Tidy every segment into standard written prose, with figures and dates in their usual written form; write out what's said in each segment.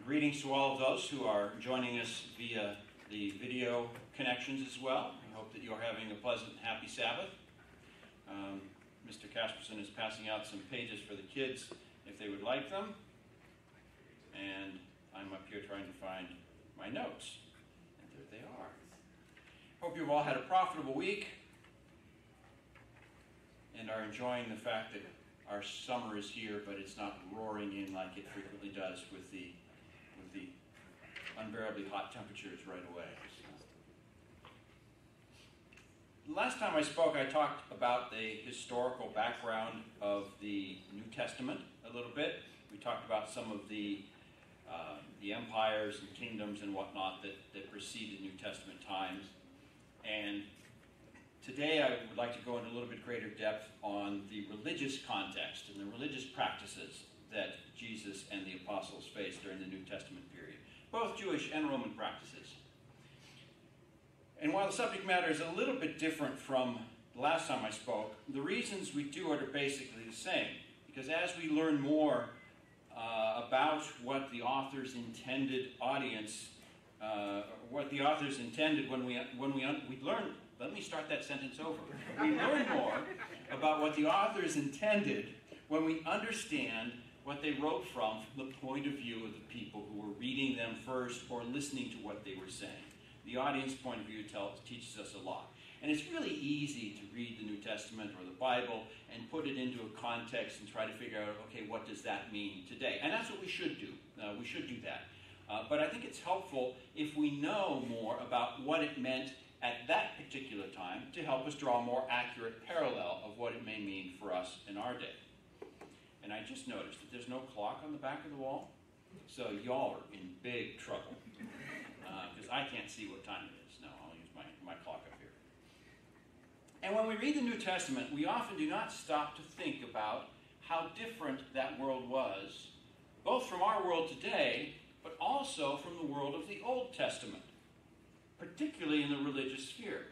Greetings to all of those who are joining us via the video connections as well. I hope that you're having a pleasant and happy Sabbath. Mr. Casperson is passing out some pages for the kids if they would like them. And I'm up here trying to find my notes. And there they are. Hope you've all had a profitable week and are enjoying the fact that our summer is here, but it's not roaring in like it frequently does with the unbearably hot temperatures right away. Last time I spoke, I talked about the historical background of the New Testament a little bit. We talked about some of the empires and kingdoms and whatnot that preceded New Testament times. And today I would like to go into a little bit greater depth on the religious context and the religious practices that Jesus and the apostles faced during the New Testament period, both Jewish and Roman practices. And while the subject matter is a little bit different from the last time I spoke, the reasons we do it are basically the same. Because as we learn more about what the author's intended audience, what the authors intended when we learn. Let me start that sentence over. We learn more about what the authors intended when we understand what they wrote from the point of view of the people who were reading them first or listening to what they were saying. The audience point of view teaches us a lot. And it's really easy to read the New Testament or the Bible and put it into a context and try to figure out, okay, what does that mean today? And that's what we should do. We should do that. But I think it's helpful if we know more about what it meant at that particular time to help us draw a more accurate parallel of what it may mean for us in our day. And I just noticed that there's no clock on the back of the wall. So y'all are in big trouble. Because I can't see what time it is. No, I'll use my clock up here. And when we read the New Testament, we often do not stop to think about how different that world was, both from our world today, but also from the world of the Old Testament, particularly in the religious sphere.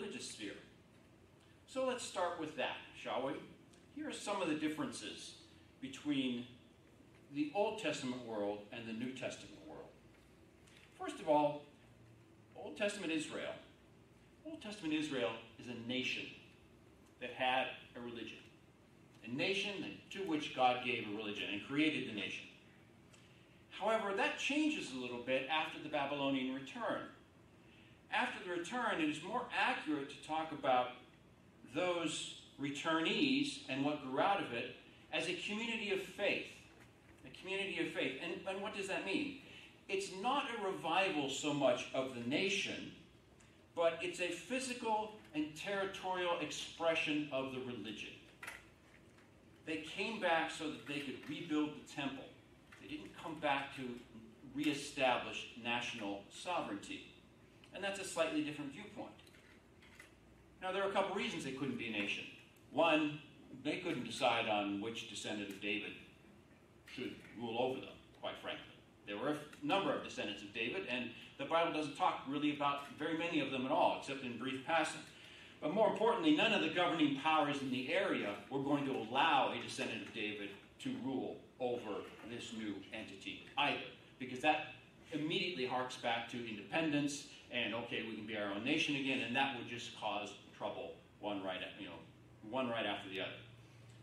So let's start with that, shall we? Here are some of the differences between the Old Testament world and the New Testament world. First of all, Old Testament Israel. Old Testament Israel is a nation that had a religion. A nation to which God gave a religion and created the nation. However, that changes a little bit after the Babylonian return. After the return, it is more accurate to talk about those returnees and what grew out of it as a community of faith. A community of faith. And what does that mean? It's not a revival so much of the nation, but it's a physical and territorial expression of the religion. They came back so that they could rebuild the temple. They didn't come back to reestablish national sovereignty. And that's a slightly different viewpoint. Now, there are a couple reasons they couldn't be a nation. One, they couldn't decide on which descendant of David should rule over them, quite frankly. There were a number of descendants of David, and the Bible doesn't talk really about very many of them at all, except in brief passing. But more importantly, none of the governing powers in the area were going to allow a descendant of David to rule over this new entity either, because that immediately harks back to independence and, okay, we can be our own nation again, and that would just cause trouble one right after the other.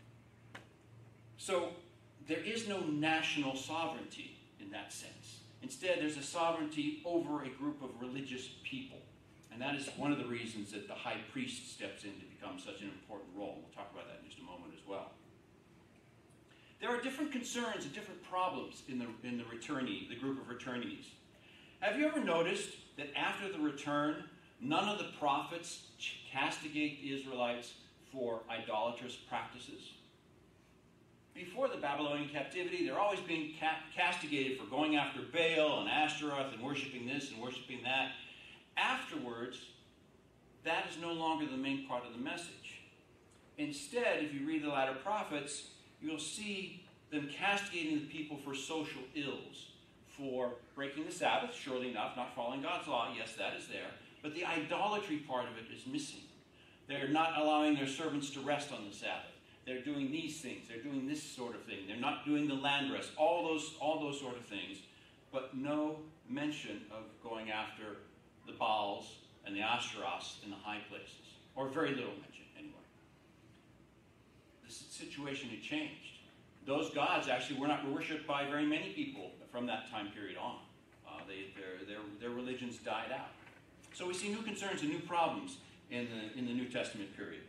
So there is no national sovereignty in that sense. Instead, there's a sovereignty over a group of religious people. And that is one of the reasons that the high priest steps in to become such an important role. We'll talk about that in just a moment as well. There are different concerns and different problems in the group of returnees. Have you ever noticed that after the return, none of the prophets castigate the Israelites for idolatrous practices? Before the Babylonian captivity, they're always being castigated for going after Baal and Ashtaroth and worshiping this and worshiping that. Afterwards, that is no longer the main part of the message. Instead, if you read the latter prophets, you'll see them castigating the people for social ills, for breaking the Sabbath, surely enough, not following God's law. Yes, that is there. But the idolatry part of it is missing. They're not allowing their servants to rest on the Sabbath. They're doing these things. They're doing this sort of thing. They're not doing the land rest. All those sort of things. but no mention of going after the Baals and the Ashtaroths in the high places, or very little mention anyway. The situation had changed. Those gods actually were not worshipped by very many people from that time period on. Their religions died out. So we see new concerns and new problems in the New Testament period.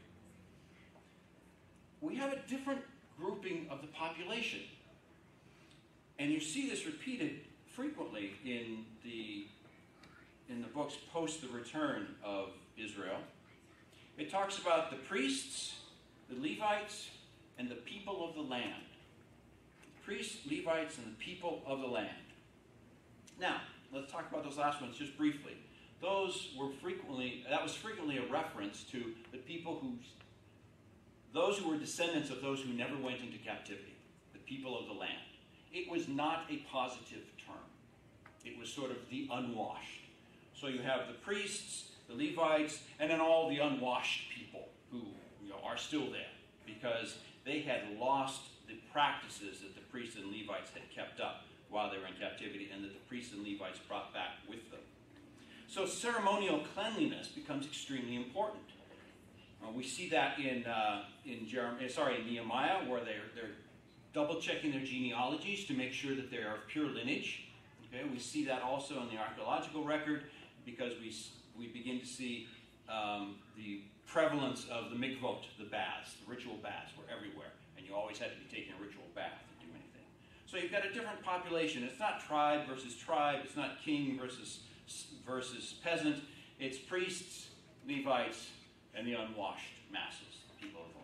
We have a different grouping of the population. And you see this repeated frequently in the books post the return of Israel. It talks about the priests, the Levites, and the people of the land. Priests, Levites, and the people of the land. Now, let's talk about those last ones just briefly. That was frequently a reference to the people those who were descendants of those who never went into captivity, the people of the land. It was not a positive term. It was sort of the unwashed. So you have the priests, the Levites, and then all the unwashed people who are still there because they had lost the practices that the priests and Levites had kept up while they were in captivity and that the priests and Levites brought back with them. So ceremonial cleanliness becomes extremely important. We see that in Nehemiah, where they're double-checking their genealogies to make sure that they are of pure lineage. Okay, we see that also in the archaeological record because we begin to see the prevalence of the mikvot, the baths, the ritual baths were everywhere, and you always had to be taking a ritual bath to do anything. So you've got a different population. It's not tribe versus tribe. It's not king versus peasant. It's priests, Levites, and the unwashed masses, the people of the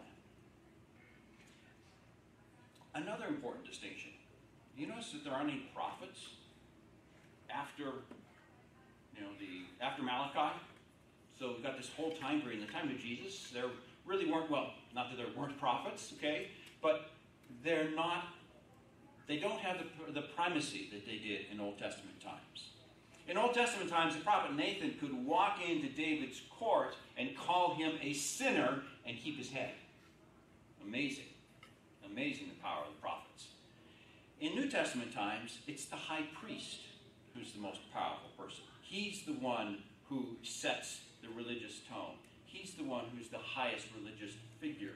land. Another important distinction. You notice that there aren't any prophets after Malachi. So we've got this whole time period. In the time of Jesus, there really weren't, not that there weren't prophets, okay, but they don't have the primacy that they did in Old Testament times. In Old Testament times, the prophet Nathan could walk into David's court and call him a sinner and keep his head. Amazing. Amazing the power of the prophets. In New Testament times, it's the high priest who's the most powerful person. He's the one who sets the religious tone. He's the one who's the highest religious figure.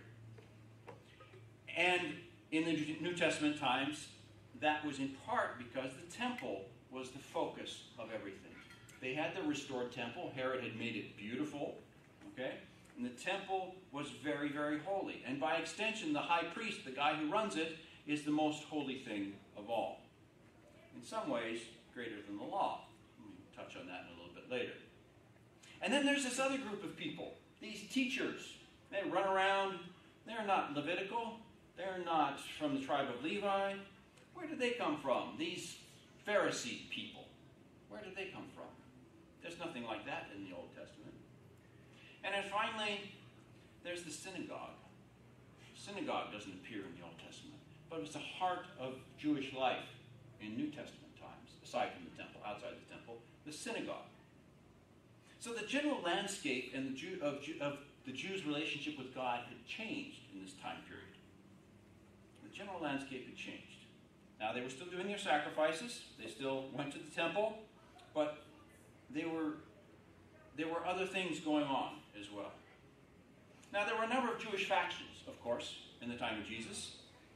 And in the New Testament times, that was in part because the temple was the focus of everything. They had the restored temple. Herod had made it beautiful, okay? And the temple was very, very holy. And by extension, the high priest, the guy who runs it, is the most holy thing of all. In some ways, greater than the law. We'll touch on that in a little bit later. And then there's this other group of people, these teachers. They run around. They're not Levitical. They're not from the tribe of Levi. Where did they come from? These Pharisee people. Where did they come from? There's nothing like that in the Old Testament. And then finally, there's the synagogue. Synagogue doesn't appear in the Old Testament, but it's the heart of Jewish life in New Testament times, aside from the temple, outside the temple, the synagogue. So the general landscape of the Jews' relationship with God had changed in this time period. The general landscape had changed. Now, they were still doing their sacrifices. They still went to the temple. But there were other things going on as well. Now, there were a number of Jewish factions, of course, in the time of Jesus.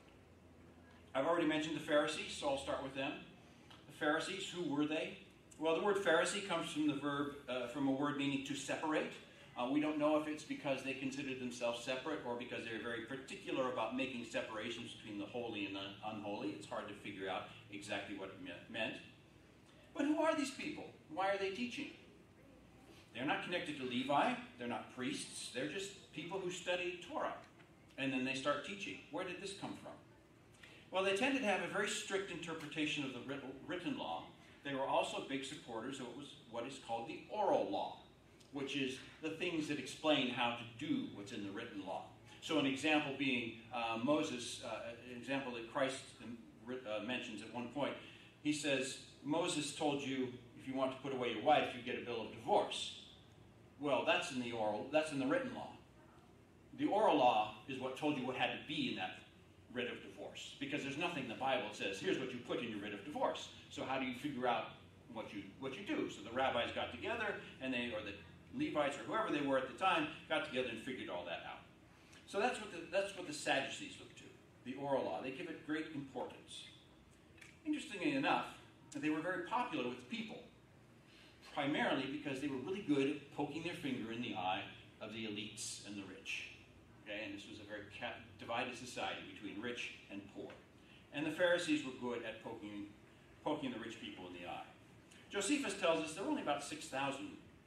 I've already mentioned the Pharisees, so I'll start with them. The Pharisees, who were they? Well, the word Pharisee comes from a word meaning to separate. We don't know if it's because they considered themselves separate or because they were very particular about making separations between the holy and the unholy. It's hard to figure out exactly what it meant. But who are these people? Why are they teaching? They're not connected to Levi. They're not priests. They're just people who study Torah. And then they start teaching. Where did this come from? Well, they tended to have a very strict interpretation of the written law. They were also big supporters of what is called the oral law, which is the things that explain how to do what's in the written law. So an example being Moses, an example that Christ mentions at one point. He says, Moses told you if you want to put away your wife, you get a bill of divorce. Well, that's in the written law. The oral law is what told you what had to be in that writ of divorce. Because there's nothing in the Bible that says, here's what you put in your writ of divorce. So how do you figure out what you do? So the rabbis got together, and or the Levites or whoever they were at the time got together and figured all that out. So that's what the Sadducees look to, the oral law. They give it great importance. Interestingly enough, they were very popular with the people, primarily because they were really good at poking their finger in the eye of the elites and the rich. Okay, and this was a very divided society between rich and poor. And the Pharisees were good at poking the rich people in the eye. Josephus tells us there were only about 6,000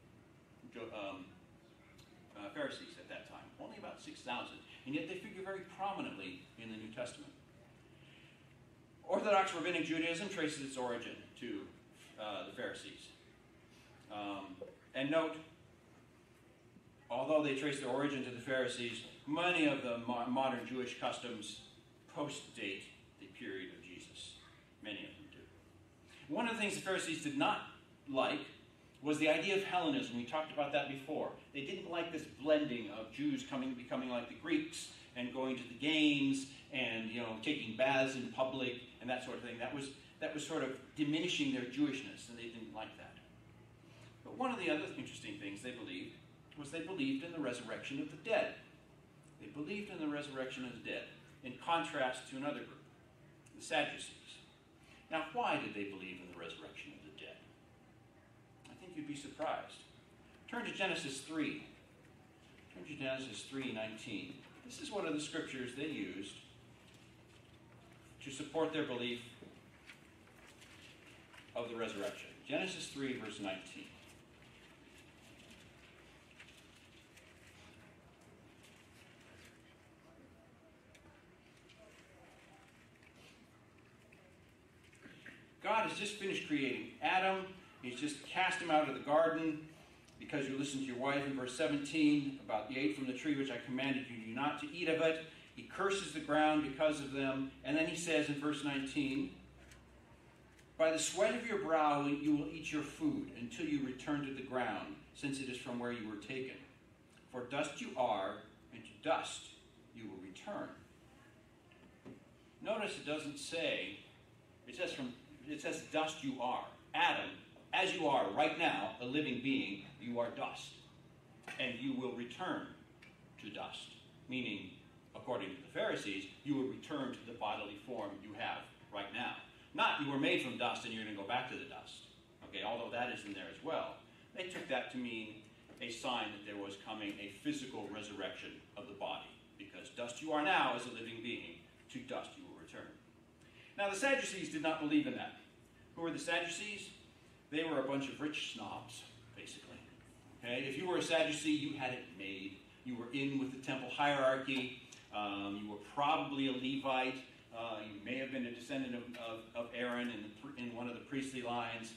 Pharisees at that time. Only about 6,000. And yet they figure very prominently in the New Testament. Orthodox Rabbinic Judaism traces its origin to the Pharisees. And note, although they trace their origin to the Pharisees, many of the modern Jewish customs post-date the period of Jesus. Many of them do. One of the things the Pharisees did not like was the idea of Hellenism. We talked about that before. They didn't like this blending of Jews becoming like the Greeks and going to the games and taking baths in public and that sort of thing. That was sort of diminishing their Jewishness, and they didn't like that. But one of the other interesting things they believed in the resurrection of the dead. They believed in the resurrection of the dead, in contrast to another group, the Sadducees. Now, why did they believe in the resurrection of the dead? I think you'd be surprised. Turn to Genesis 3. Turn to Genesis 3:19. This is one of the scriptures they used to support their belief of the resurrection. Genesis 3, verse 19. God has just finished creating Adam. He's just cast him out of the garden because you listened to your wife in verse 17 about you ate from the tree which I commanded you not to eat of it. He curses the ground because of them. And then he says in verse 19, by the sweat of your brow you will eat your food until you return to the ground, since it is from where you were taken. For dust you are, and to dust you will return. Notice it doesn't say, it says dust you are. Adam, as you are right now, a living being, you are dust. And you will return to dust. Meaning, according to the Pharisees, you will return to the bodily form you have right now. Not you were made from dust and you're going to go back to the dust. Okay, although that is in there as well. They took that to mean a sign that there was coming a physical resurrection of the body. Because dust you are now as a living being, to dust you will return. Now the Sadducees did not believe in that. Who were the Sadducees? They were a bunch of rich snobs, basically. Okay? If you were a Sadducee, you had it made. You were in with the temple hierarchy. You were probably a Levite. You may have been a descendant of Aaron in one of the priestly lines.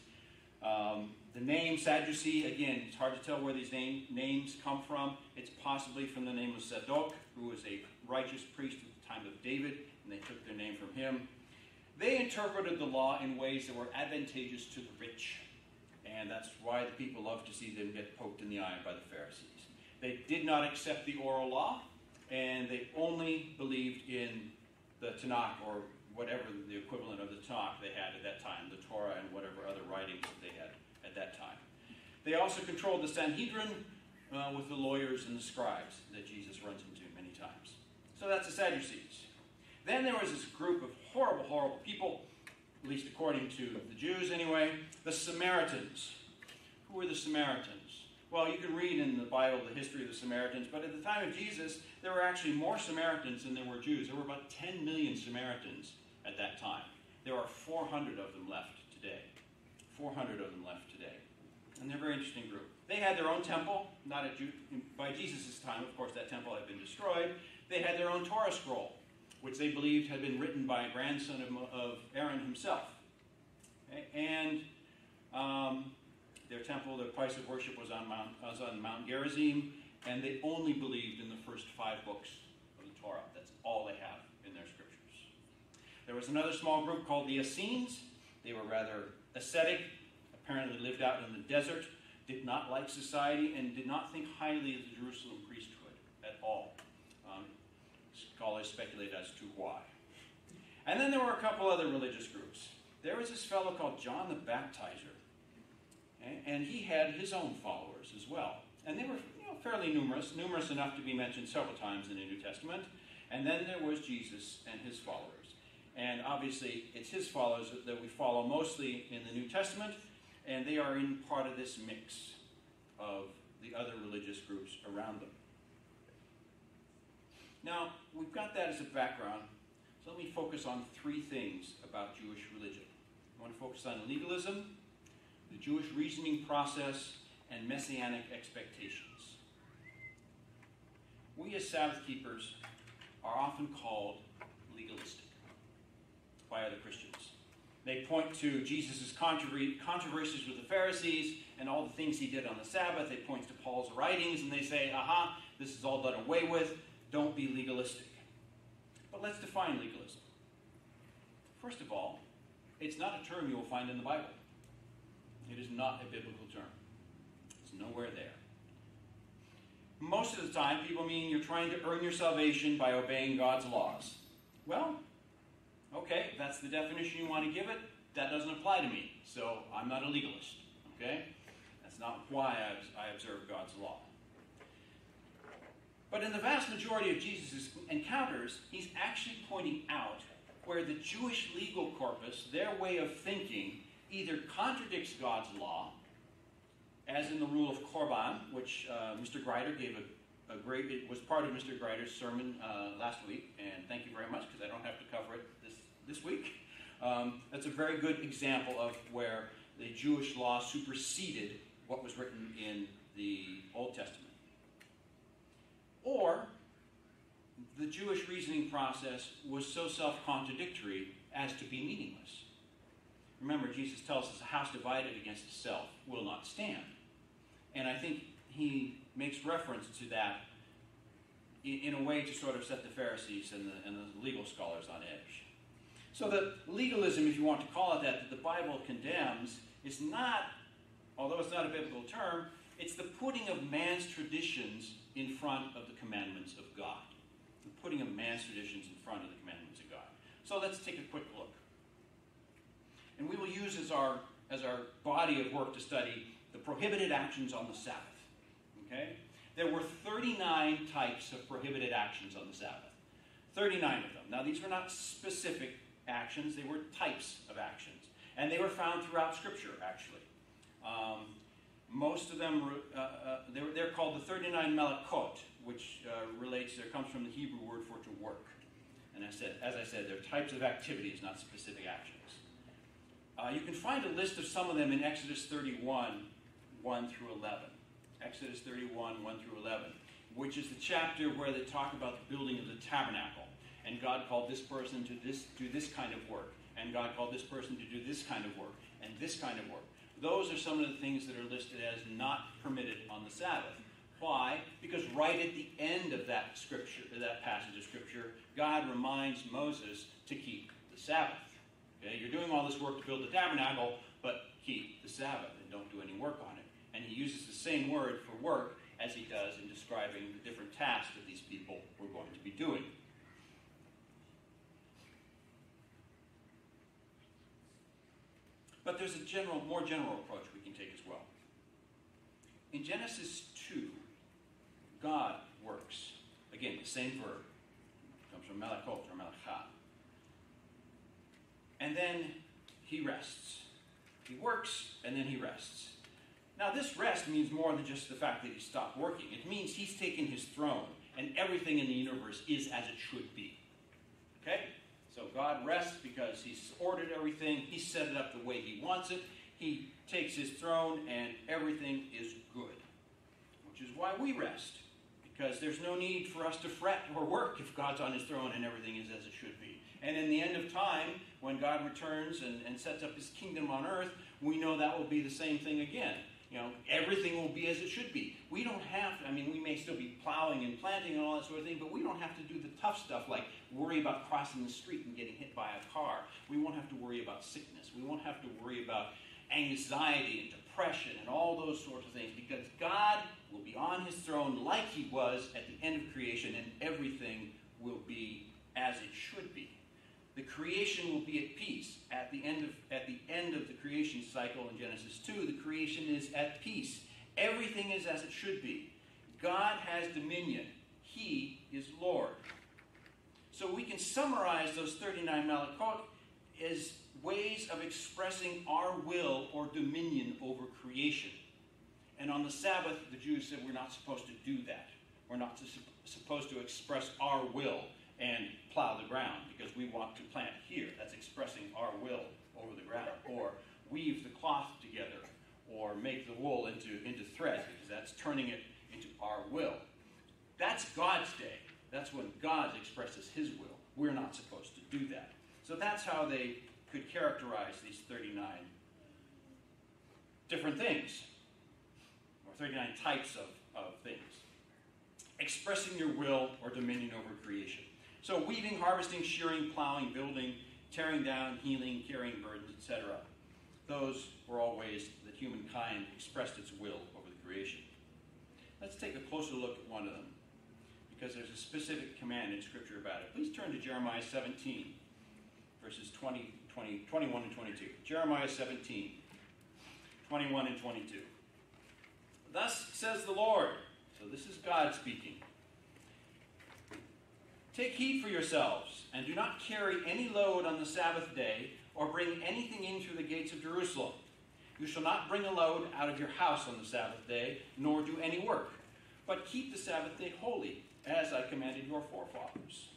The name Sadducee, again, it's hard to tell where these names come from. It's possibly from the name of Zadok, who was a righteous priest at the time of David, and they took their name from him. They interpreted the law in ways that were advantageous to the rich, and that's why the people loved to see them get poked in the eye by the Pharisees. They did not accept the oral law, and they only believed in the Tanakh, or whatever the equivalent of the Tanakh they had at that time, the Torah and whatever other writings that they had at that time. They also controlled the Sanhedrin with the lawyers and the scribes that Jesus runs into many times. So that's the Sadducees. Then there was this group of horrible, horrible people, at least according to the Jews anyway, the Samaritans. Who were the Samaritans? Well, you can read in the Bible the history of the Samaritans, but at the time of Jesus, there were actually more Samaritans than there were Jews. There were about 10 million Samaritans at that time. There are 400 of them left today. 400 of them left today. And they're a very interesting group. They had their own temple, by Jesus' time, of course, that temple had been destroyed. They had their own Torah scroll, which they believed had been written by a grandson of Aaron himself. Okay? And their temple, their place of worship was on Mount Gerizim, and they only believed in the first 5 books of the Torah. That's all they have in their scriptures. There was another small group called the Essenes. They were rather ascetic, apparently lived out in the desert, did not like society, and did not think highly of the Jerusalem priesthood at all. Scholars speculate as to why. And then there were a couple other religious groups. there was this fellow called John the Baptizer. And he had his own followers as well. And they were fairly numerous enough to be mentioned several times in the New Testament. And then there was Jesus and his followers. And obviously, it's his followers that we follow mostly in the New Testament, and they are in part of this mix of the other religious groups around them. Now, we've got that as a background, so let me focus on three things about Jewish religion. I want to focus on legalism, the Jewish reasoning process, and messianic expectations. We as Sabbath keepers are often called legalistic by other Christians. They point to Jesus' controversies with the Pharisees and all the things he did on the Sabbath. They point to Paul's writings and they say, aha, this is all done away with. Don't be legalistic. But let's define legalism. First of all, it's not a term you will find in the Bible. It is not a biblical term. It's nowhere there. Most of the time, people mean you're trying to earn your salvation by obeying God's laws. Well, okay, if that's the definition you want to give it, that doesn't apply to me. So I'm not a legalist. Okay? That's not why I observe God's law. But in the vast majority of Jesus' encounters, he's actually pointing out where the Jewish legal corpus, their way of thinking, either contradicts God's law, as in the rule of Korban, which Mr. Grider gave it was part of Mr. Grider's sermon last week, and thank you very much, because I don't have to cover it this week. That's a very good example of where the Jewish law superseded what was written in the Old Testament. Or, the Jewish reasoning process was so self-contradictory as to be meaningless. Remember, Jesus tells us a house divided against itself will not stand. And I think he makes reference to that in a way to sort of set the Pharisees and the legal scholars on edge. So the legalism, if you want to call it that the Bible condemns is not, although it's not a biblical term, it's the putting of man's traditions in front of the commandments of God. The putting of man's traditions in front of the commandments of God. So let's take a quick look. And we will use as our body of work to study the prohibited actions on the Sabbath. Okay? There were 39 types of prohibited actions on the Sabbath. 39 of them. Now, these were not specific actions. They were types of actions. And they were found throughout Scripture, actually. Most of them, they're called the 39 Malakot, which comes from the Hebrew word for to work. And as I said, they're types of activities, not specific actions. You can find a list of some of them in Exodus 31, 1 through 11. Exodus 31, 1 through 11, which is the chapter where they talk about the building of the tabernacle. And God called this person to do this kind of work. And God called this person to do this kind of work. And this kind of work. Those are some of the things that are listed as not permitted on the Sabbath. Why? Because right at the end of that scripture, that passage of Scripture, God reminds Moses to keep the Sabbath. Okay? You're doing all this work to build the tabernacle, but keep the Sabbath and don't do any work on it. And he uses the same word for work as he does in describing the different tasks that these people were going to be doing. But there's a more general approach we can take as well. In Genesis 2, God works. Again, the same verb. It comes from malakot or malachat. And then he rests. He works, and then he rests. Now, this rest means more than just the fact that he stopped working. It means he's taken his throne, and everything in the universe is as it should be. Okay? So God rests because he's ordered everything. He set it up the way he wants it. He takes his throne, and everything is good. Which is why we rest. Because there's no need for us to fret or work if God's on his throne and everything is as it should be. And in the end of time, when God returns and sets up his kingdom on earth, we know that will be the same thing again. Everything will be as it should be. We don't have, we may still be plowing and planting and all that sort of thing, but we don't have to do the tough stuff like worry about crossing the street and getting hit by a car. We won't have to worry about sickness. We won't have to worry about anxiety and depression and all those sorts of things, because God will be on his throne like he was at the end of creation, and everything will be as it should be. The creation will be at peace. At the end of the creation cycle in Genesis 2, the creation is at peace. Everything is as it should be. God has dominion. He is Lord. So we can summarize those 39 Malakot as ways of expressing our will or dominion over creation. And on the Sabbath, the Jews said we're not supposed to do that. We're not supposed to express our will and plow the ground because we want to plant here. That's expressing our will over the ground. Or weave the cloth together. Or make the wool into thread because that's turning it into our will. That's God's day. That's when God expresses his will. We're not supposed to do that. So that's how they could characterize these 39 different things. Or 39 types of things. Expressing your will or dominion over creation. So weaving, harvesting, shearing, plowing, building, tearing down, healing, carrying burdens, etc. Those were all ways that humankind expressed its will over the creation. Let's take a closer look at one of them, because there's a specific command in Scripture about it. Please turn to Jeremiah 17, verses 21 and 22. Jeremiah 17, 21 and 22. Thus says the Lord. So this is God speaking. Take heed for yourselves, and do not carry any load on the Sabbath day, or bring anything in through the gates of Jerusalem. You shall not bring a load out of your house on the Sabbath day, nor do any work, but keep the Sabbath day holy, as I commanded your forefathers.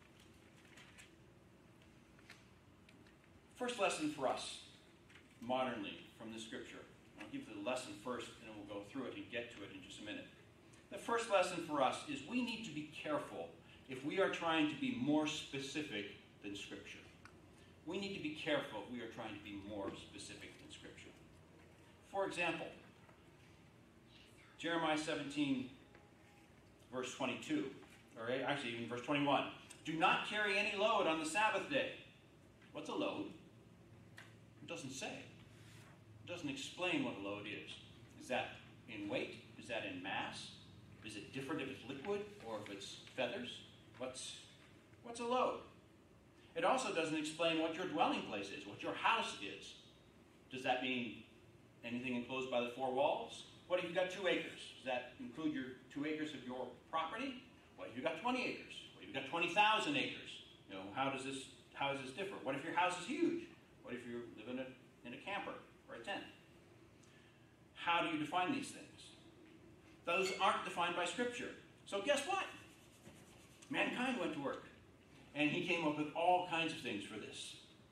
First lesson for us, modernly, from the Scripture. I'll give you the lesson first, and then we'll go through it and get to it in just a minute. The first lesson for us is we need to be careful if we are trying to be more specific than Scripture. We need to be careful if we are trying to be more specific than Scripture. For example, Jeremiah 17, verse 22, or actually even verse 21. Do not carry any load on the Sabbath day. What's a load? It doesn't say. It doesn't explain what a load is. Is that in weight? Is that in mass? Is it different if it's liquid or if it's feathers? What's a load? It also doesn't explain what your dwelling place is, what your house is. Does that mean anything enclosed by the four walls? What if you've got 2 acres? Does that include your 2 acres of your property? What if you've got 20 acres? What if you've got 20,000 acres? How does this differ? What if your house is huge? What if you live in a camper or a tent? How do you define these things? Those aren't defined by Scripture. So guess what? Mankind went to work. And he came up with all kinds of things for this.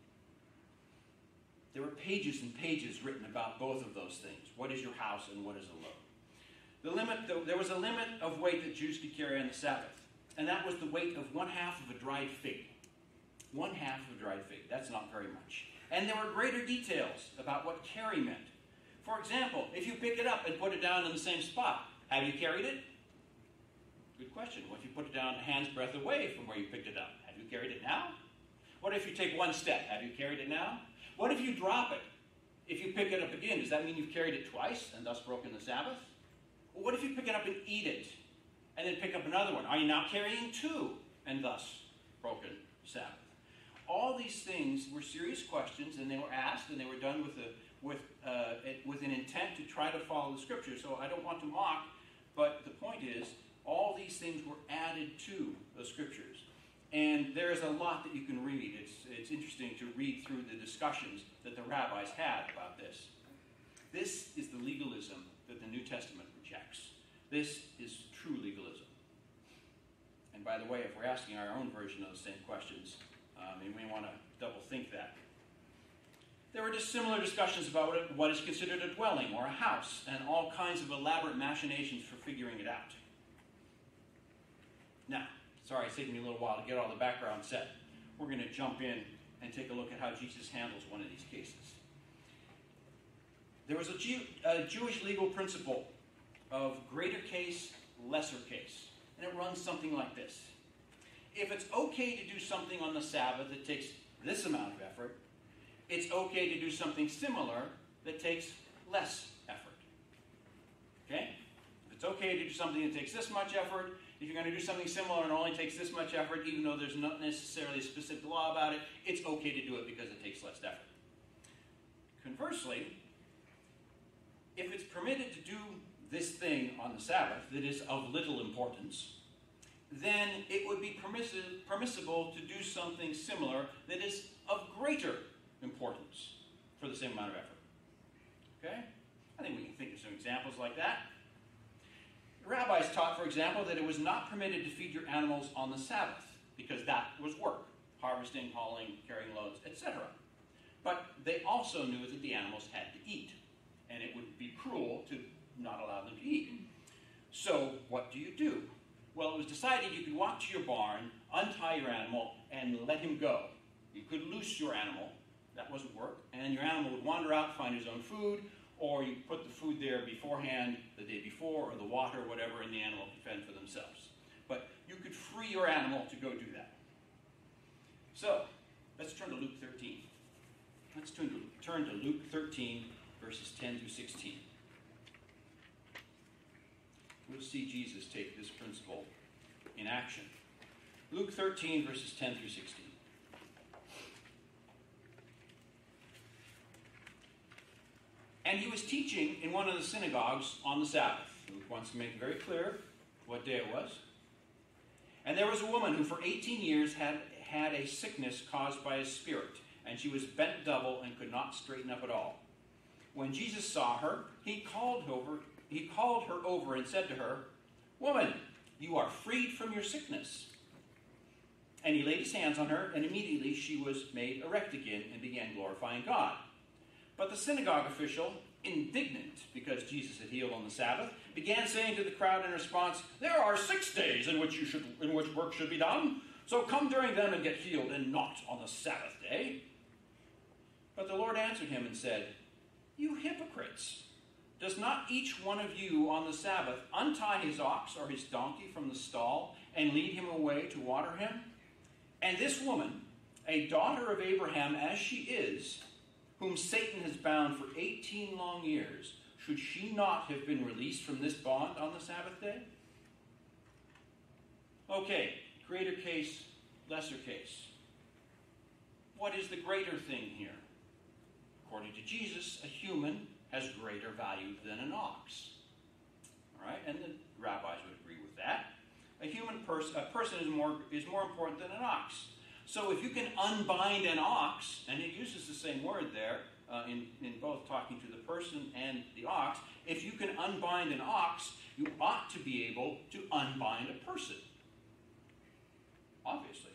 There were pages and pages written about both of those things. What is your house and what is a load? There was a limit of weight that Jews could carry on the Sabbath. And that was the weight of 1/2 of a dried fig. 1/2 of a dried fig. That's not very much. And there were greater details about what carry meant. For example, if you pick it up and put it down in the same spot, have you carried it? Good question. What if you put it down a hand's breadth away from where you picked it up? Have you carried it now? What if you take 1 step? Have you carried it now? What if you drop it? If you pick it up again, does that mean you've carried it twice and thus broken the Sabbath? Well, what if you pick it up and eat it and then pick up another one? Are you now carrying 2 and thus broken the Sabbath? All these things were serious questions, and they were asked, and they were done with an intent to try to follow the Scripture. So I don't want to mock, but the point is, all these things were added to the Scriptures. And there is a lot that you can read. It's interesting to read through the discussions that the rabbis had about this. This is the legalism that the New Testament rejects. This is true legalism. And by the way, if we're asking our own version of the same questions, you may want to double think that. There were just similar discussions about what is considered a dwelling or a house, and all kinds of elaborate machinations for figuring it out. Now, sorry, it's taking me a little while to get all the background set. We're going to jump in and take a look at how Jesus handles one of these cases. There was a Jewish legal principle of greater case, lesser case. And it runs something like this. If it's okay to do something on the Sabbath that takes this amount of effort, it's okay to do something similar that takes less effort. Okay? If it's okay to do something that takes this much effort, If you're going to do something similar and it only takes this much effort, even though there's not necessarily a specific law about it, it's okay to do it because it takes less effort. Conversely, if it's permitted to do this thing on the Sabbath that is of little importance, then it would be permissible to do something similar that is of greater importance for the same amount of effort. Okay? I think we can think of some examples like that. The rabbis taught, for example, that it was not permitted to feed your animals on the Sabbath, because that was work, harvesting, hauling, carrying loads, etc. But they also knew that the animals had to eat, and it would be cruel to not allow them to eat. So what do you do? Well, it was decided you could walk to your barn, untie your animal, and let him go. You could loose your animal. That wasn't work. And your animal would wander out, find his own food, or you put the food there beforehand, the day before, or the water, whatever, and the animal could fend for themselves. But you could free your animal to go do that. So, let's turn to Luke 13. Let's turn to Luke 13, verses 10 through 16. We'll see Jesus take this principle in action. Luke 13, verses 10 through 16. And he was teaching in one of the synagogues on the Sabbath. Luke wants to make it very clear what day it was. And there was a woman who for 18 years had a sickness caused by a spirit, and she was bent double and could not straighten up at all. When Jesus saw her, he called her over and said to her, "Woman, you are freed from your sickness." And he laid his hands on her, and immediately she was made erect again and began glorifying God. But the synagogue official, indignant because Jesus had healed on the Sabbath, began saying to the crowd in response, "There are 6 days in which work should be done, so come during them and get healed, and not on the Sabbath day." But the Lord answered him and said, "You hypocrites! Does not each one of you on the Sabbath untie his ox or his donkey from the stall and lead him away to water him? And this woman, a daughter of Abraham as she is, whom Satan has bound for 18 long years, should she not have been released from this bond on the Sabbath day?" Okay, greater case, lesser case. What is the greater thing here? According to Jesus, a human has greater value than an ox. All right, and the rabbis would agree with that. A person is more important than an ox. So if you can unbind an ox, and it uses the same word there in both talking to the person and the ox, if you can unbind an ox, you ought to be able to unbind a person. Obviously.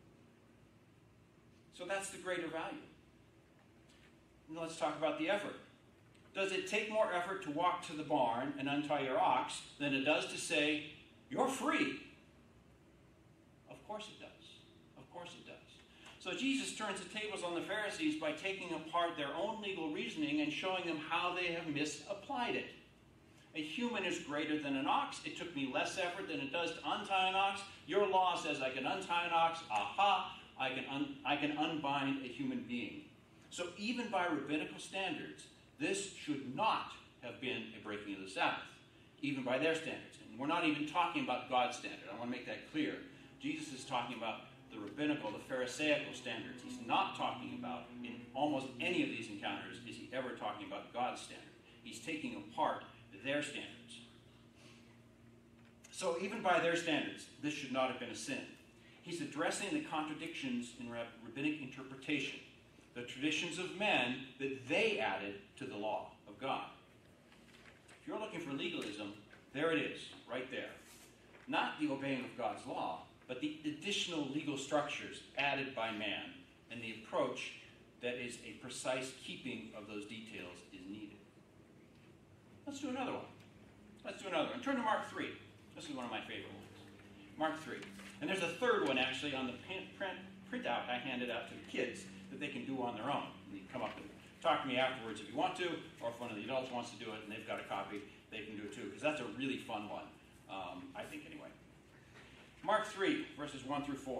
So that's the greater value. Now let's talk about the effort. Does it take more effort to walk to the barn and untie your ox than it does to say, "You're free"? Of course it does. Of course it does. So Jesus turns the tables on the Pharisees by taking apart their own legal reasoning and showing them how they have misapplied it. A human is greater than an ox. It took me less effort than it does to untie an ox. Your law says I can untie an ox. Aha! I can unbind a human being. So even by rabbinical standards, this should not have been a breaking of the Sabbath, even by their standards. And we're not even talking about God's standard. I want to make that clear. Jesus is talking about the rabbinical, the Pharisaical standards. He's not talking about, in almost any of these encounters, is he ever talking about God's standard. He's taking apart their standards. So even by their standards, this should not have been a sin. He's addressing the contradictions in rabbinic interpretation, the traditions of men that they added to the law of God. If you're looking for legalism, there it is, right there. Not the obeying of God's law, but the additional legal structures added by man, and the approach that is a precise keeping of those details is needed. Let's do another one. Turn to Mark 3. This is one of my favorite ones. Mark 3. And there's a third one, actually, on the printout I handed out to the kids that they can do on their own. And you can come up and talk to me afterwards if you want to, or if one of the adults wants to do it and they've got a copy, they can do it too, because that's a really fun one, I think anyway. Mark 3, verses 1 through 4.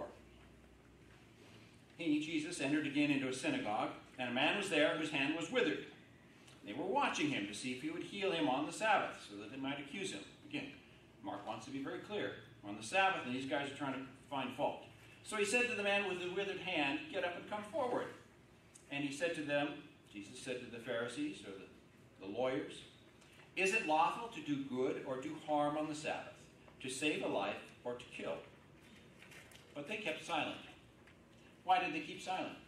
He, Jesus, entered again into a synagogue, and a man was there whose hand was withered. They were watching him to see if he would heal him on the Sabbath, so that they might accuse him. Again, Mark wants to be very clear. on the Sabbath, and these guys are trying to find fault. So he said to the man with the withered hand, "Get up and come forward." And he said to them, Jesus said to the Pharisees, or the lawyers, "Is it lawful to do good or do harm on the Sabbath, to save a life or to kill?" But they kept silent. Why did they keep silent?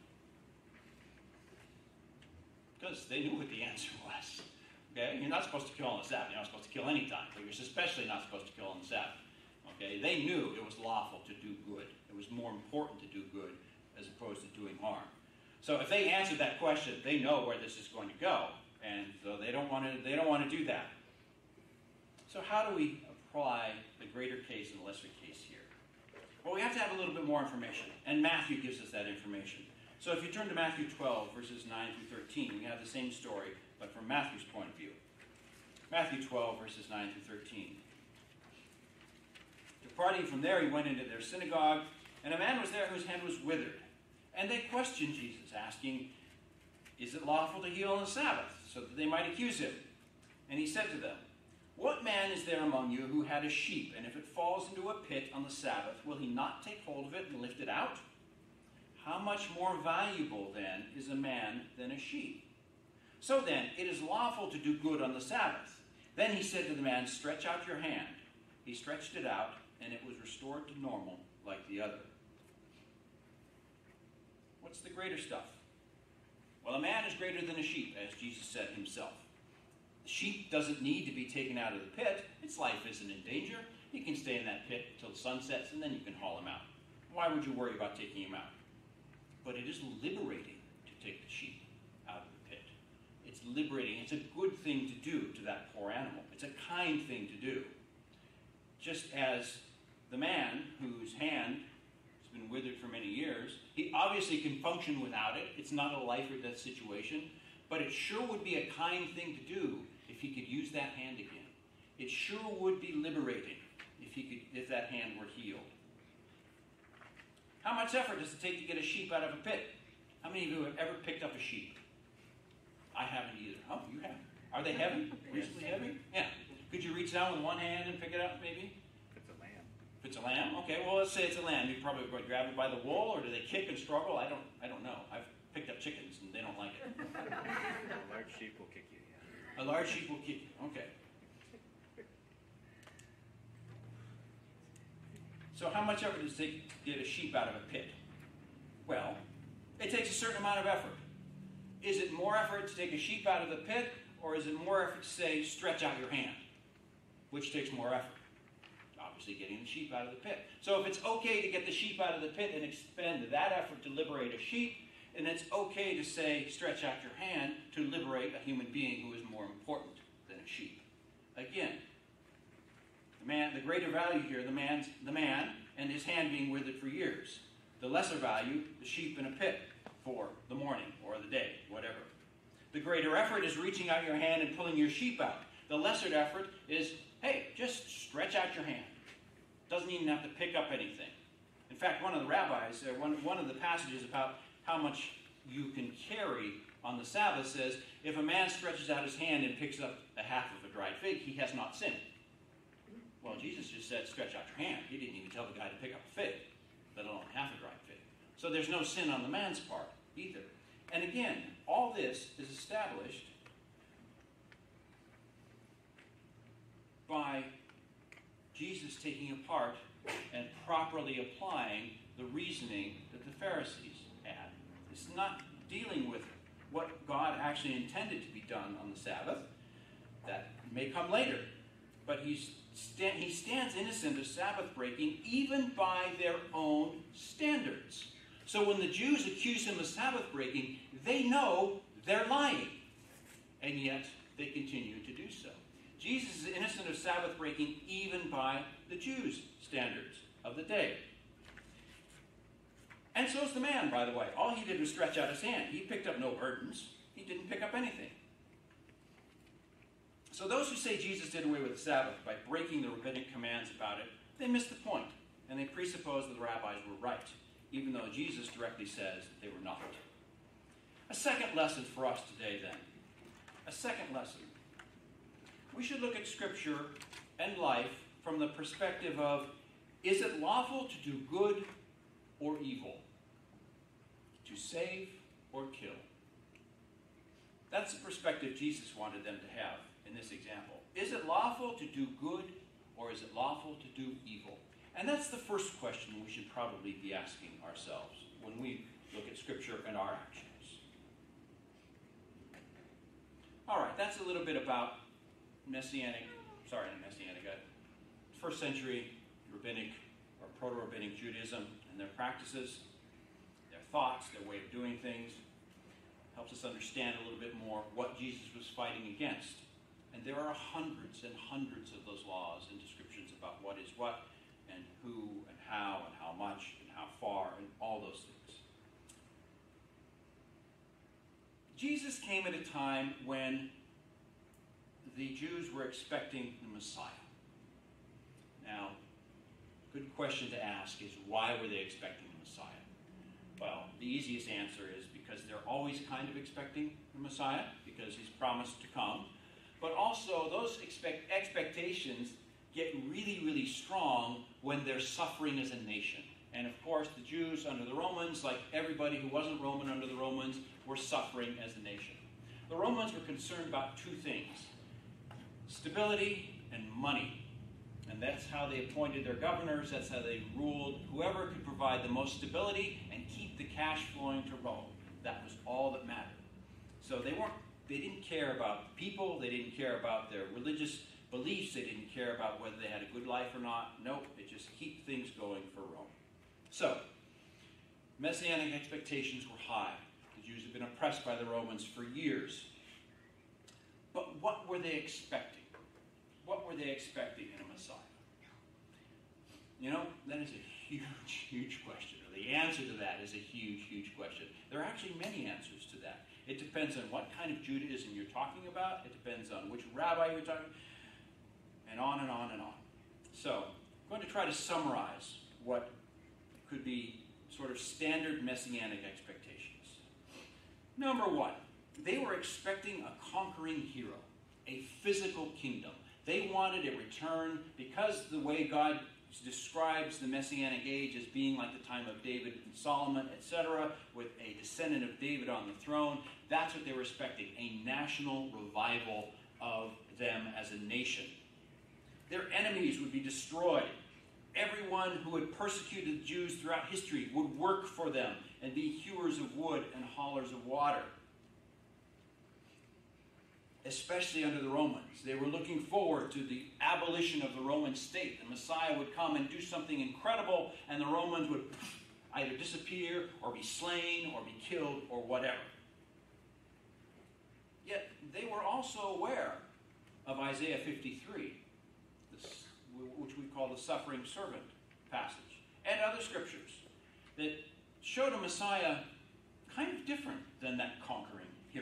Because they knew what the answer was. Okay? You're not supposed to kill on the Sabbath. You're not supposed to kill any time, but you're especially not supposed to kill on the Sabbath. Okay? They knew it was lawful to do good. It was more important to do good as opposed to doing harm. So if they answered that question, they know where this is going to go, and so they don't want to do that. So how do we apply the greater case and the lesser case here? Well, we have to have a little bit more information, and Matthew gives us that information. So if you turn to Matthew 12, verses 9 through 13, we have the same story, but from Matthew's point of view. Matthew 12, verses 9 through 13. Departing from there, he went into their synagogue, and a man was there whose hand was withered. And they questioned Jesus, asking, "Is it lawful to heal on the Sabbath?" so that they might accuse him. And he said to them, "What man is there among you who had a sheep, and if it falls into a pit on the Sabbath, will he not take hold of it and lift it out? How much more valuable, then, is a man than a sheep? So then, it is lawful to do good on the Sabbath." Then he said to the man, "Stretch out your hand." He stretched it out, and it was restored to normal like the other. What's the greater stuff? Well, a man is greater than a sheep, as Jesus said himself. The sheep doesn't need to be taken out of the pit. Its life isn't in danger. He can stay in that pit until the sun sets, and then you can haul him out. Why would you worry about taking him out? But it is liberating to take the sheep out of the pit. It's liberating. It's a good thing to do to that poor animal. It's a kind thing to do. Just as the man whose hand has been withered for many years, he obviously can function without it. It's not a life or death situation, but it sure would be a kind thing to do if he could use that hand again. It sure would be liberating if that hand were healed. How much effort does it take to get a sheep out of a pit? How many of you have ever picked up a sheep? I haven't either. Oh, you have. Are they heavy? Reasonably heavy? Yeah. Could you reach down with one hand and pick it up, maybe? If it's a lamb. If it's a lamb? Okay, well, let's say it's a lamb. You probably grab it by the wool, or do they kick and struggle? I don't know. I've picked up chickens, and they don't like it. A large sheep will kick you, yeah. A large sheep will kick you. Okay. So how much effort does it take to get a sheep out of a pit? Well, it takes a certain amount of effort. Is it more effort to take a sheep out of the pit, or is it more effort to say, "Stretch out your hand"? Which takes more effort? Obviously getting the sheep out of the pit. So if it's okay to get the sheep out of the pit and expend that effort to liberate a sheep, and it's okay to say, "Stretch out your hand" to liberate a human being who is more important than a sheep. Again, the greater value here, the man and his hand being withered for years. The lesser value, the sheep in a pit for the morning or the day, whatever. The greater effort is reaching out your hand and pulling your sheep out. The lesser effort is, hey, just stretch out your hand. Doesn't even have to pick up anything. In fact, one of the rabbis, one of the passages about how much you can carry on the Sabbath says, if a man stretches out his hand and picks up a half of a dried fig, he has not sinned. Well, Jesus just said, stretch out your hand. He didn't even tell the guy to pick up a fig, let alone half a dried fig. So there's no sin on the man's part either. And again, all this is established by Jesus taking apart and properly applying the reasoning that the Pharisees had. It's not dealing with what God actually intended to be done on the Sabbath. That may come later. But he stands innocent of Sabbath breaking even by their own standards. So when the Jews accuse him of Sabbath breaking, they know they're lying. And yet they continue to do so. Jesus is innocent of Sabbath breaking even by the Jews' standards of the day. And so is the man, by the way. All he did was stretch out his hand. He picked up no burdens. He didn't pick up anything. So those who say Jesus did away with the Sabbath by breaking the rabbinic commands about it, they miss the point, and they presuppose that the rabbis were right, even though Jesus directly says that they were not. A second lesson for us today, then. A second lesson. We should look at Scripture and life from the perspective of Is it lawful to do good or evil? To save or kill? That's the perspective Jesus wanted them to have in this example. Is it lawful to do good or is it lawful to do evil? And that's the first question we should probably be asking ourselves when we look at Scripture and our actions. All right, that's a little bit about first century rabbinic or proto-rabbinic Judaism and their practices, their thoughts, their way of doing things. Helps us understand a little bit more what Jesus was fighting against. And there are hundreds and hundreds of those laws and descriptions about what is what and who and how much and how far and all those things. Jesus came at a time when the Jews were expecting the Messiah. Now, good question to ask is, why were they expecting the Messiah? Well, the easiest answer is because they're always kind of expecting the Messiah, because he's promised to come. But also, those expectations get really, really strong when they're suffering as a nation. And of course, the Jews under the Romans, like everybody who wasn't Roman under the Romans, were suffering as a nation. The Romans were concerned about two things: stability and money. And that's how they appointed their governors. That's how they ruled. Whoever could provide the most stability and keep the cash flowing to Rome. That was all that mattered. So they didn't care about people. They didn't care about their religious beliefs. They didn't care about whether they had a good life or not. Nope, they just keep things going for Rome. So, Messianic expectations were high. The Jews had been oppressed by the Romans for years. But what were they expecting? What were they expecting in a Messiah? You know, that is a huge, huge question. Or the answer to that is a huge, huge question. There are actually many answers to that. It depends on what kind of Judaism you're talking about. It depends on which rabbi you're talking, and on and on and on. So, I'm going to try to summarize what could be sort of standard Messianic expectations. Number one, they were expecting a conquering hero, a physical kingdom. They wanted a return, because the way God describes the Messianic age as being like the time of David and Solomon, etc., with a descendant of David on the throne. That's what they were expecting, a national revival of them as a nation. Their enemies would be destroyed. Everyone who had persecuted the Jews throughout history would work for them and be hewers of wood and haulers of water. Especially under the Romans. They were looking forward to the abolition of the Roman state. The Messiah would come and do something incredible, and the Romans would either disappear or be slain or be killed or whatever. Yet they were also aware of Isaiah 53, which we call the suffering servant passage, and other scriptures that showed a Messiah kind of different than that conquering hero.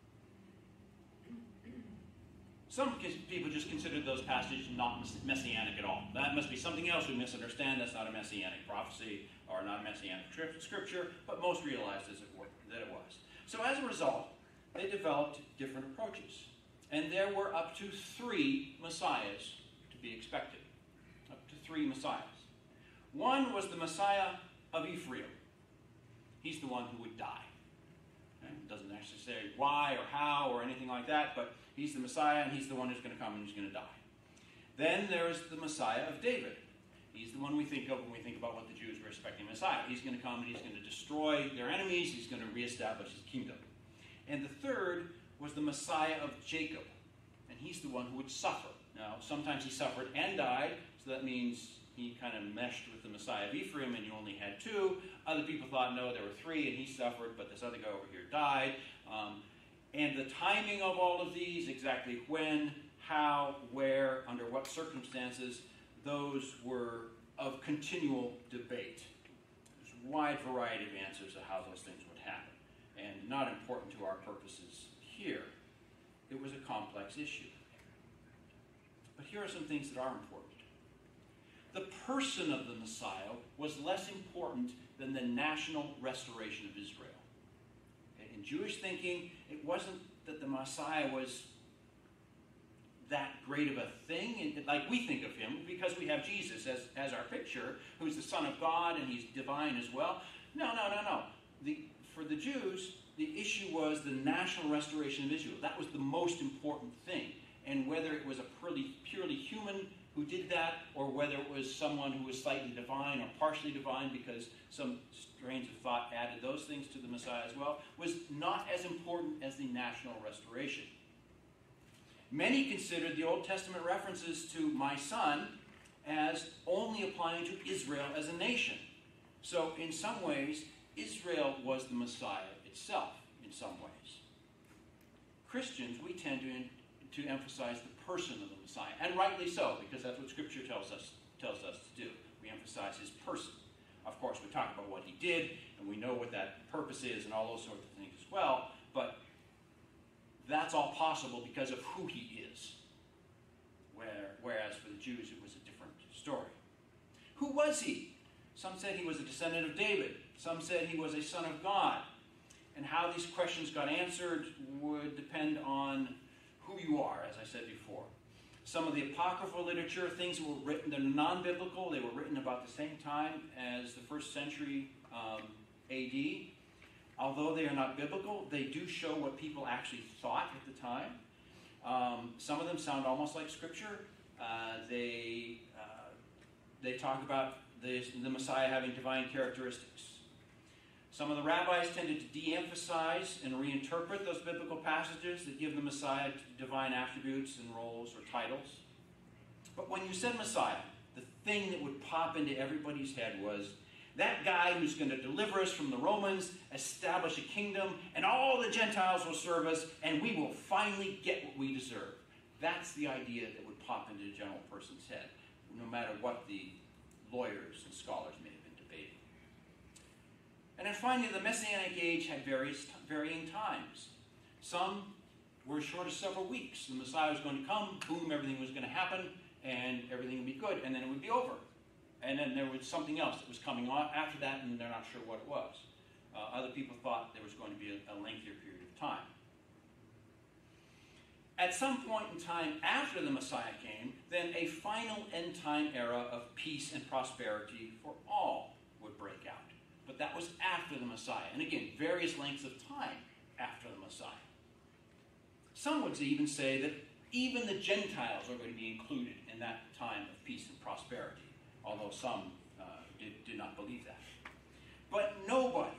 Some people just consider those passages not messianic at all. That must be something else we misunderstand. That's not a messianic prophecy or not a messianic scripture, but most realized that it was. So as a result, they developed different approaches. And there were up to 3 messiahs to be expected. Up to 3 messiahs. One was the Messiah of Ephraim. He's the one who would die. Okay? It doesn't actually say why or how or anything like that, but he's the Messiah, and he's the one who's going to come and he's going to die. Then there's the Messiah of David. He's the one we think of when we think about what the Jews were expecting Messiah. He's going to come and he's going to destroy their enemies. He's going to reestablish his kingdom. And the third was the Messiah of Jacob. And he's the one who would suffer. Now, sometimes he suffered and died, so that means he kind of meshed with the Messiah of Ephraim and you only had 2. Other people thought, no, there were 3 and he suffered, but this other guy over here died. And the timing of all of these, exactly when, how, where, under what circumstances, those were of continual debate. There's a wide variety of answers of how those things would happen, and not important to our purposes here. It was a complex issue. But here are some things that are important. The person of the Messiah was less important than the national restoration of Israel. In Jewish thinking, it wasn't that the Messiah was that great of a thing, and like we think of him, because we have Jesus as our picture, who's the Son of God, and he's divine as well. No. For the Jews, the issue was the national restoration of Israel. That was the most important thing. And whether it was a purely human who did that, or whether it was someone who was slightly divine or partially divine, because some strains of thought added those things to the Messiah as well, was not as important as the national restoration. Many considered the Old Testament references to my son as only applying to Israel as a nation. So in some ways, Israel was the Messiah itself, in some ways. Christians, we tend to emphasize the person of the Messiah, and rightly so, because that's what Scripture tells us to do. We emphasize his person. Of course, we talk about what he did, and we know what that purpose is, and all those sorts of things as well, but that's all possible because of who he is. Whereas for the Jews, it was a different story. Who was he? Some said he was a descendant of David. Some said he was a son of God. And how these questions got answered would depend on who you are, as I said before. Some of the apocryphal literature, things that were written that are non-biblical, they were written about the same time as the 1st century AD. Although they are not biblical, they do show what people actually thought at the time. Some of them sound almost like Scripture. They talk about the Messiah having divine characteristics. Some of the rabbis tended to de-emphasize and reinterpret those biblical passages that give the Messiah divine attributes and roles or titles. But when you said Messiah, the thing that would pop into everybody's head was that guy who's going to deliver us from the Romans, establish a kingdom, and all the Gentiles will serve us, and we will finally get what we deserve. That's the idea that would pop into the general person's head, no matter what the lawyers and scholars may have been debating. And then finally, the Messianic age had varying times. Some were as short as several weeks. The Messiah was going to come, boom, everything was going to happen, and everything would be good, and then it would be over. And then there was something else that was coming on after that, and they're not sure what it was. Other people thought there was going to be a lengthier period of time. At some point in time after the Messiah came, then a final end-time era of peace and prosperity for all would break out. But that was after the Messiah. And again, various lengths of time after the Messiah. Some would even say that even the Gentiles are going to be included in that time of peace and prosperity, although some did not believe that. But nobody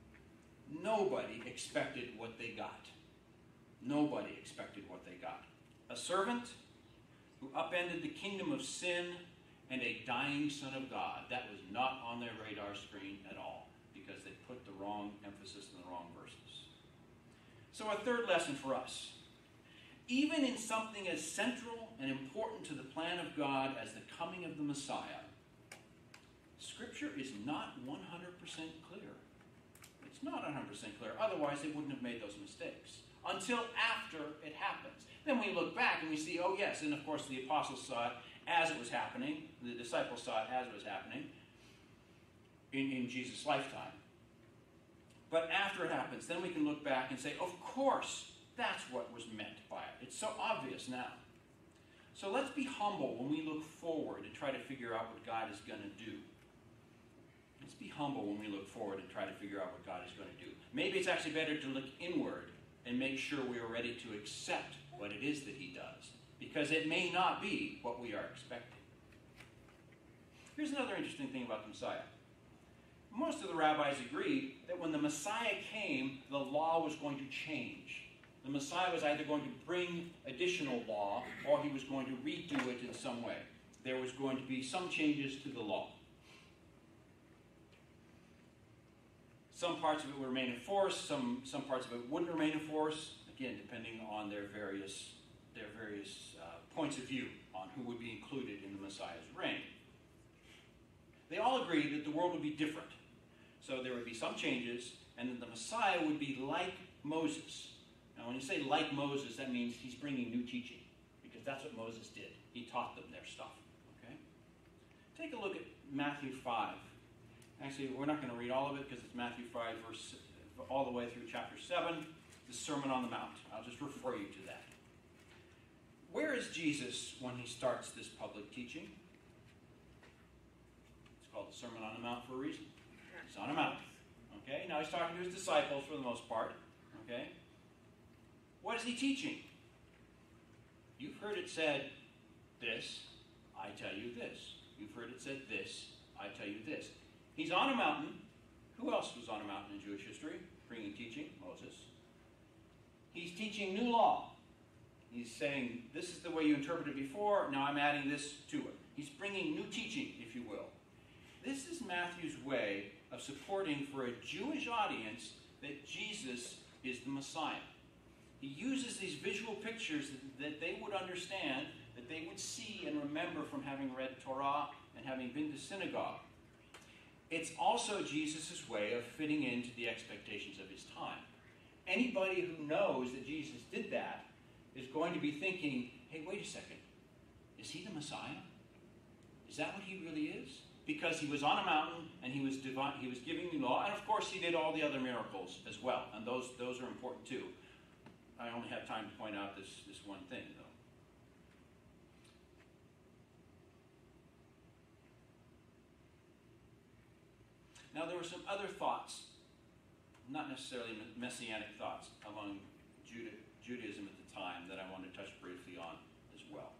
expected what they got. Nobody expected what they got. A servant who upended the kingdom of sin and a dying Son of God. That was not on their radar screen at all, because they put the wrong emphasis in the wrong verses. So a third lesson for us. Even in something as central and important to the plan of God as the coming of the Messiah, Scripture is not 100% clear. It's not 100% clear. Otherwise, they wouldn't have made those mistakes until after it happens. Then we look back and we see, oh yes, and of course the apostles saw it as it was happening. The disciples saw it as it was happening in Jesus' lifetime. But after it happens, then we can look back and say, of course, that's what was meant by it. It's so obvious now. So let's be humble when we look forward and try to figure out what God is going to do. Let's be humble when we look forward and try to figure out what God is going to do. Maybe it's actually better to look inward and make sure we are ready to accept what it is that he does, because it may not be what we are expecting. Here's another interesting thing about the Messiah. Most of the rabbis agreed that when the Messiah came, the law was going to change. The Messiah was either going to bring additional law, or he was going to redo it in some way. There was going to be some changes to the law. Some parts of it would remain in force, some parts of it wouldn't remain in force, again, depending on their various points of view on who would be included in the Messiah's reign. They all agreed that the world would be different. So there would be some changes, and that the Messiah would be like Moses. Now, when you say like Moses, that means he's bringing new teaching, because that's what Moses did. He taught them their stuff. Okay? Take a look at Matthew 5. Actually, we're not going to read all of it, because it's Matthew 5, verse all the way through chapter 7, the Sermon on the Mount. I'll just refer you to that. Where is is Jesus when he starts this public teaching? It's called the Sermon on the Mount for a reason. He's on a mountain. Okay? Now he's talking to his disciples for the most part. Okay? What is he teaching? You've heard it said this, I tell you this. You've heard it said this, I tell you this. He's on a mountain. Who else was on a mountain in Jewish history? Bringing teaching? Moses. He's teaching new law. He's saying, this is the way you interpreted it before, now I'm adding this to it. He's bringing new teaching, if you will. This is Matthew's way of supporting for a Jewish audience that Jesus is the Messiah. He uses these visual pictures that they would understand, that they would see and remember from having read Torah and having been to synagogue. It's also Jesus' way of fitting into the expectations of his time. Anybody who knows that Jesus did that is going to be thinking, hey, wait a second. Is he the Messiah? Is that what he really is? Because he was on a mountain and he was giving new law, and of course he did all the other miracles as well, and those are important too. I only have time to point out this one thing, though. Now, there were some other thoughts, not necessarily messianic thoughts, among Judaism at the time that I want to touch briefly on as well.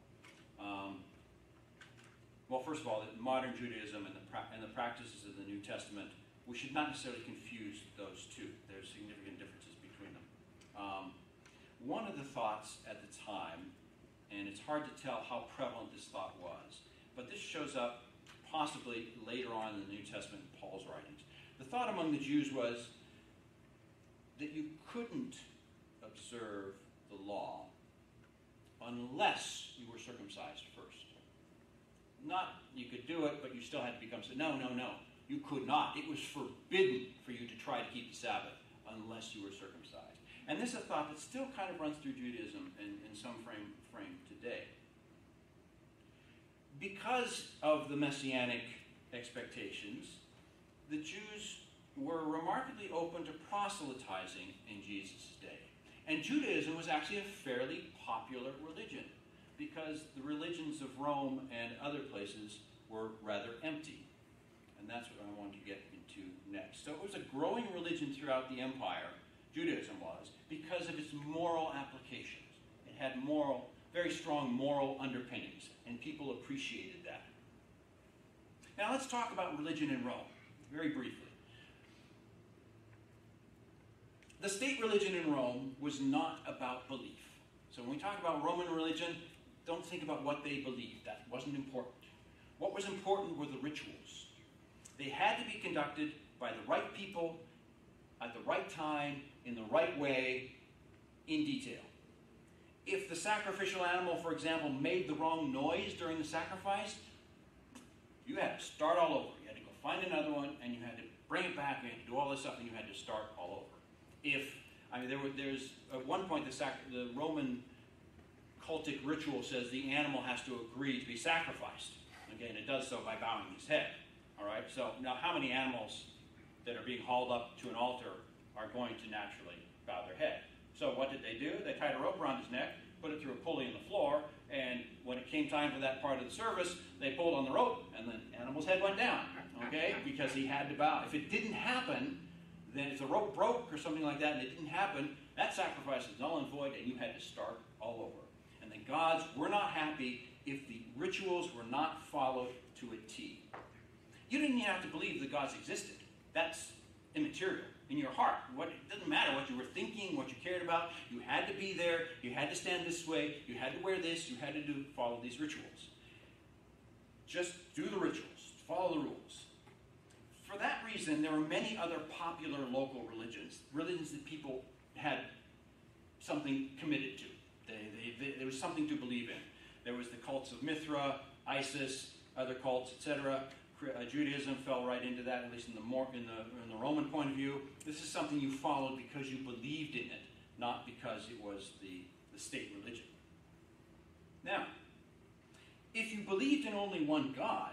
Well, first of all, that modern Judaism and the practices of the New Testament, we should not necessarily confuse those two. There's significant differences between them. One of the thoughts at the time, and it's hard to tell how prevalent this thought was, but this shows up possibly later on in the New Testament in Paul's writings. The thought among the Jews was that you couldn't observe the law unless you were circumcised first. Not you could do it, but you still had to become... No. You could not. It was forbidden for you to try to keep the Sabbath unless you were circumcised. And this is a thought that still kind of runs through Judaism in some frame today. Because of the messianic expectations, the Jews were remarkably open to proselytizing in Jesus' day. And Judaism was actually a fairly popular religion because the religions of Rome and other places were rather empty. And that's what I wanted to get into next. So it was a growing religion throughout the empire, Judaism was, because of its moral applications. It had very strong moral underpinnings, and people appreciated that. Now let's talk about religion in Rome, very briefly. The state religion in Rome was not about belief. So when we talk about Roman religion, don't think about what they believed. That wasn't important. What was important were the rituals. They had to be conducted by the right people, at the right time, in the right way, in detail. If the sacrificial animal, for example, made the wrong noise during the sacrifice, you had to start all over. You had to go find another one, and you had to bring it back, and you had to do all this stuff, and you had to start all over. There's at one point the Roman cultic ritual says the animal has to agree to be sacrificed. Okay, and it does so by bowing his head. All right. So now, how many animals that are being hauled up to an altar are going to naturally bow their head? So what did they do? They tied a rope around his neck, put it through a pulley in the floor, and when it came time for that part of the service, they pulled on the rope, and the animal's head went down. Okay, because he had to bow. If it didn't happen, then if the rope broke or something like that and it didn't happen, that sacrifice is null and void and you had to start all over. And the gods were not happy if the rituals were not followed to a T. You didn't even have to believe the gods existed. That's immaterial. In your heart, it doesn't matter what you were thinking, what you cared about. You had to be there. You had to stand this way. You had to wear this. You had to follow these rituals. Just do the rituals. Follow the rules. For that reason, there were many other popular local religions that people had something committed to. There was something to believe in. There was the cults of Mithra, Isis, other cults, etc. Judaism fell right into that, at least in the Roman point of view. This is something you followed because you believed in it, not because it was the state religion. Now, if you believed in only one God,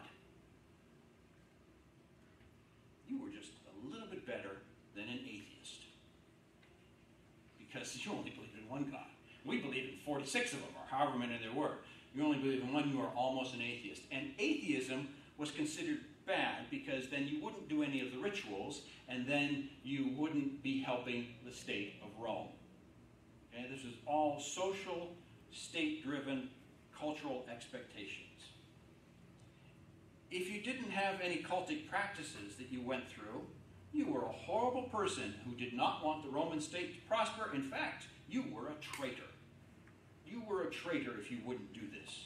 you were just a little bit better than an atheist. Because you only believed in one God. We believe in 46 of them, or however many there were. You only believe in one, you are almost an atheist. And atheism was considered bad because then you wouldn't do any of the rituals, and then you wouldn't be helping the state of Rome. Okay? This is all social, state-driven, cultural expectations. If you didn't have any cultic practices that you went through, you were a horrible person who did not want the Roman state to prosper. In fact, you were a traitor. You were a traitor if you wouldn't do this.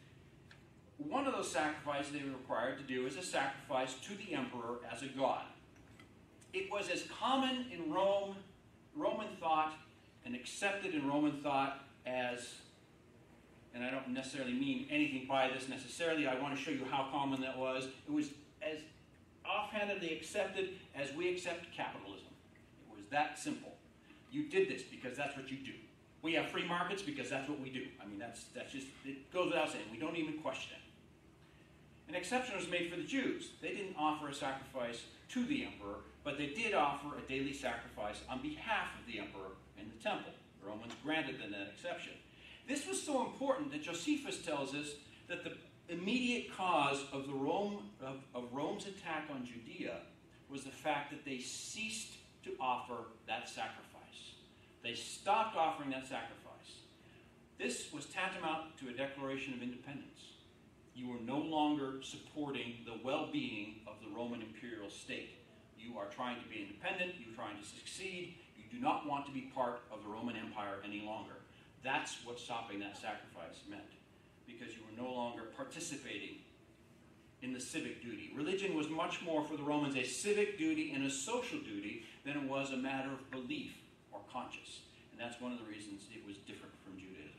One of those sacrifices they were required to do is a sacrifice to the emperor as a god. It was as common in Roman thought, and accepted in Roman thought as, and I don't necessarily mean anything by this necessarily, I want to show you how common that was. It was as offhandedly accepted as we accept capitalism. It was that simple. You did this because that's what you do. We have free markets because that's what we do. I mean, that's just, it goes without saying. We don't even question it. An exception was made for the Jews. They didn't offer a sacrifice to the emperor, but they did offer a daily sacrifice on behalf of the emperor in the temple. The Romans granted them that exception. This was so important that Josephus tells us that the immediate cause of Rome's attack on Judea was the fact that they ceased to offer that sacrifice. They stopped offering that sacrifice. This was tantamount to a declaration of independence. You were no longer supporting the well-being of the Roman imperial state. You are trying to be independent. You're trying to succeed. You do not want to be part of the Roman Empire any longer. That's what stopping that sacrifice meant, because you were no longer participating in the civic duty. Religion was much more for the Romans a civic duty and a social duty than it was a matter of belief or conscience. And that's one of the reasons it was different from Judaism.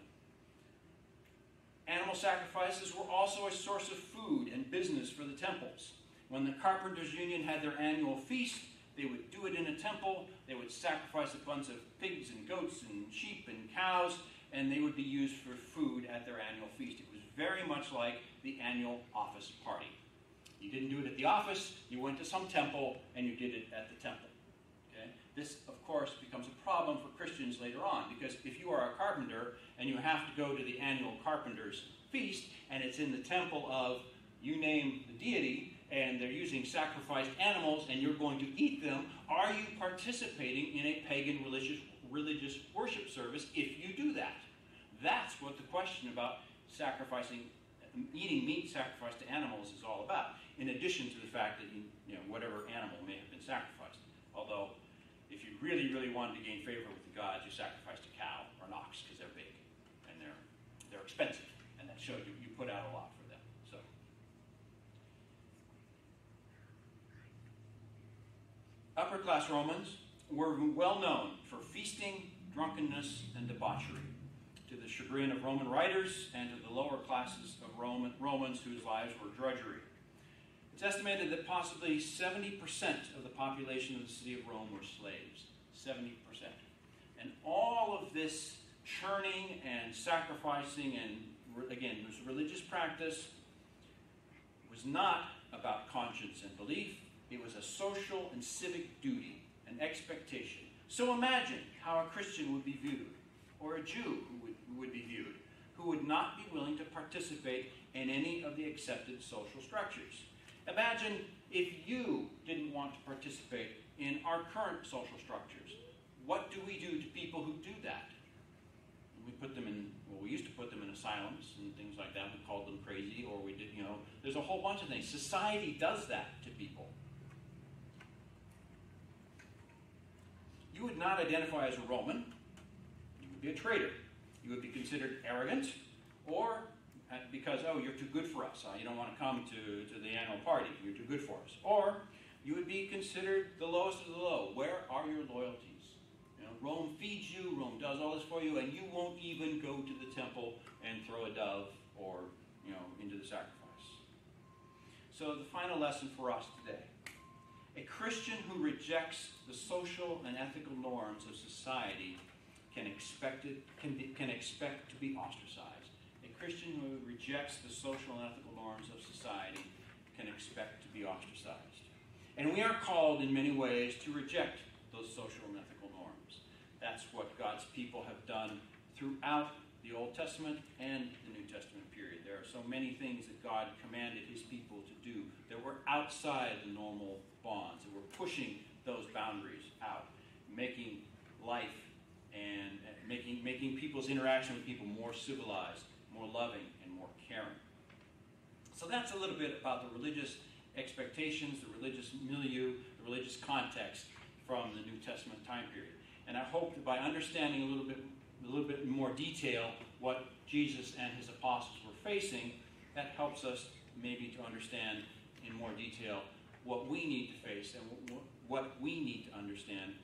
Animal sacrifices were also a source of food and business for the temples. When the Carpenters' Union had their annual feast, they would do it in a temple. They would sacrifice a bunch of pigs and goats and sheep and cows, and they would be used for food at their annual feast. It was very much like the annual office party. You didn't do it at the office, you went to some temple, and you did it at the temple. Okay? This, of course, becomes a problem for Christians later on, because if you are a carpenter and you have to go to the annual carpenter's feast, and it's in the temple of, you name the deity, and they're using sacrificed animals, and you're going to eat them, are you participating in a pagan religious worship service if you do that? That's what the question about eating meat sacrificed to animals is all about, in addition to the fact that whatever animal may have been sacrificed. Although, if you really, really wanted to gain favor with the gods, you sacrificed a cow or an ox because they're big and they're expensive, and that showed you put out a lot for them. So, upper class Romans were well known for feasting, drunkenness, and debauchery, to the chagrin of Roman writers and to the lower classes of Romans whose lives were drudgery. It's estimated that possibly 70% of the population of the city of Rome were slaves. 70%. And all of this churning and sacrificing and, again, this religious practice was not about conscience and belief. It was a social and civic duty, an expectation. So imagine how a Christian would be viewed, or a Jew who would be viewed, who would not be willing to participate in any of the accepted social structures. Imagine if you didn't want to participate in our current social structures. What do we do to people who do that? We used to put them in asylums and things like that. We called them crazy, or we did, there's a whole bunch of things. Society does that to people. You would not identify as a Roman. You would be a traitor. You would be considered arrogant, or because, you're too good for us. You don't want to come to the annual party. You're too good for us. Or you would be considered the lowest of the low. Where are your loyalties? Rome feeds you, Rome does all this for you, and you won't even go to the temple and throw a dove or, into the sacrifice. So the final lesson for us today. A Christian who rejects the social and ethical norms of society can expect to be ostracized. A Christian who rejects the social and ethical norms of society can expect to be ostracized. And we are called in many ways to reject those social and ethical norms. That's what God's people have done throughout the Old Testament and the New Testament period. There are so many things that God commanded his people to do that were outside the normal bonds, that were pushing those boundaries out, making life and making people's interaction with people more civilized, more loving, and more caring. So that's a little bit about the religious expectations, the religious milieu, the religious context from the New Testament time period. And I hope that by understanding a little bit more detail what Jesus and his apostles were facing, that helps us maybe to understand in more detail what we need to face and what we need to understand